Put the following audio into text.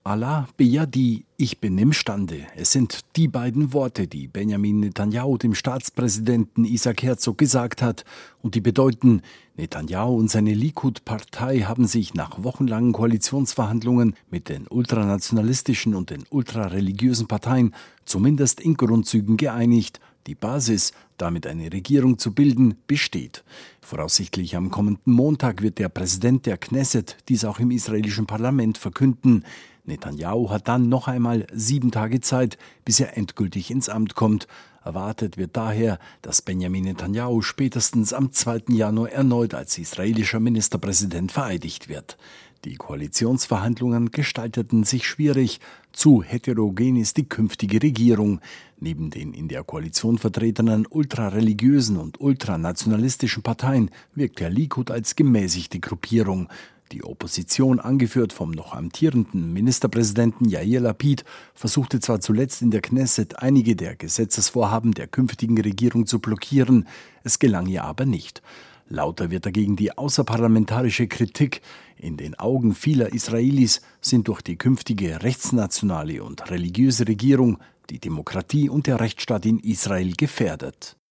Allah Beyadi, ich bin imstande. Es sind die beiden Worte, die Benjamin Netanyahu dem Staatspräsidenten Isaac Herzog gesagt hat und die bedeuten, Netanyahu und seine Likud-Partei haben sich nach wochenlangen Koalitionsverhandlungen mit den ultranationalistischen und den ultrareligiösen Parteien zumindest in Grundzügen geeinigt. Die Basis, damit eine Regierung zu bilden, besteht. Voraussichtlich am kommenden Montag wird der Präsident der Knesset dies auch im israelischen Parlament verkünden. Netanyahu hat dann noch einmal 7 Tage Zeit, bis er endgültig ins Amt kommt. Erwartet wird daher, dass Benjamin Netanyahu spätestens am 2. Januar erneut als israelischer Ministerpräsident vereidigt wird. Die Koalitionsverhandlungen gestalteten sich schwierig. Zu heterogen ist die künftige Regierung. Neben den in der Koalition vertretenen ultrareligiösen und ultranationalistischen Parteien wirkt der Likud als gemäßigte Gruppierung. Die Opposition, angeführt vom noch amtierenden Ministerpräsidenten Yair Lapid, versuchte zwar zuletzt in der Knesset einige der Gesetzesvorhaben der künftigen Regierung zu blockieren, es gelang ihr aber nicht. Lauter wird dagegen die außerparlamentarische Kritik. In den Augen vieler Israelis sind durch die künftige rechtsnationale und religiöse Regierung die Demokratie und der Rechtsstaat in Israel gefährdet.